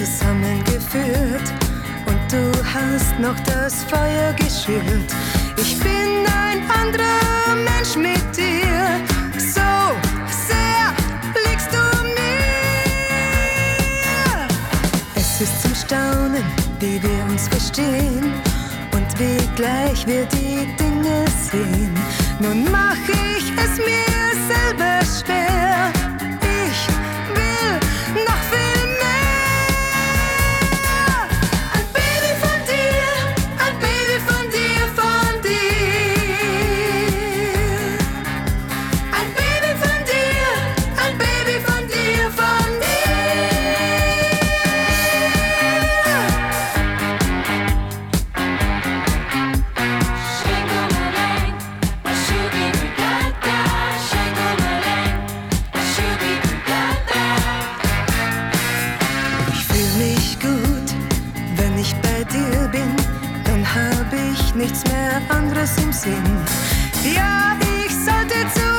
zusammengeführt und du hast noch das Feuer geschürt. Ich bin ein anderer Mensch mit dir, so sehr liegst du mir. Es ist zum Staunen, wie wir uns verstehen und wie gleich wir die Dinge sehen. Nun mach ich es mir selber schwer. Ich will noch viel mehr. Ein Baby von dir, ein Baby von dir, von dir. Ein Baby von dir, ein Baby von dir, von nichts mehr anderes im Sinn. Ja, ich sollte zu